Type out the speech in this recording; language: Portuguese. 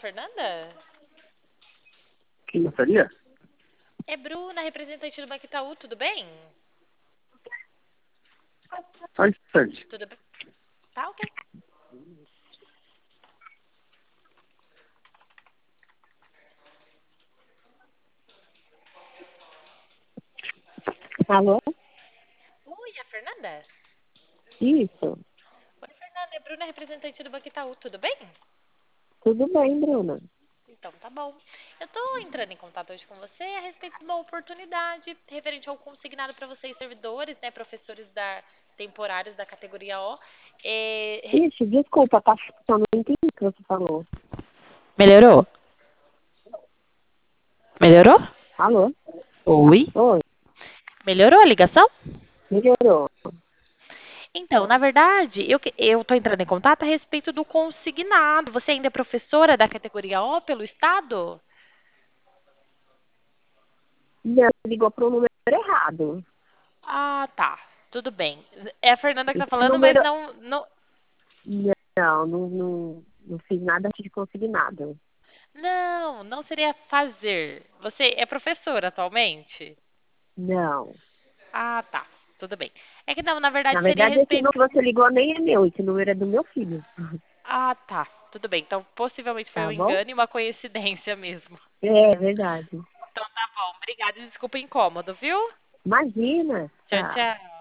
Fernanda? Quem gostaria? É Bruna, representante do Banco Itaú, tudo bem? Só um instante. Tudo bem? Tá ok. Alô? Oi, é a Fernanda? Isso. Oi, Fernanda, é Bruna, representante do Banco Itaú, tudo bem? Tudo bem, Bruna? Então tá bom. Eu tô entrando em contato hoje com você a respeito de uma oportunidade referente ao consignado para vocês servidores, né, professores temporários da categoria O. Ixi, desculpa, tá? Eu não entendi o que você falou. Melhorou? Melhorou? Alô? Oi? Oi, Melhorou a ligação? melhorou. Então, na verdade, eu estou entrando em contato a respeito do consignado. Você ainda é professora da categoria O pelo Estado? Não, ligou pro número errado. Ah, tá. Tudo bem. É a Fernanda que está Esse falando, mas número... não, Não fiz nada de consignado. não seria fazer. Você é professora atualmente? Não. Ah, tá. Tudo bem. É que não, na verdade Na seria a verdade, esse respeito. número que você ligou nem é meu. Esse número é do meu filho. Ah, tá. Tudo bem. Então, possivelmente foi um Tá bom? engano e uma coincidência mesmo. É verdade. Então, tá bom. Obrigada e desculpa o incômodo, viu? Imagina. Tchau, Tá. tchau.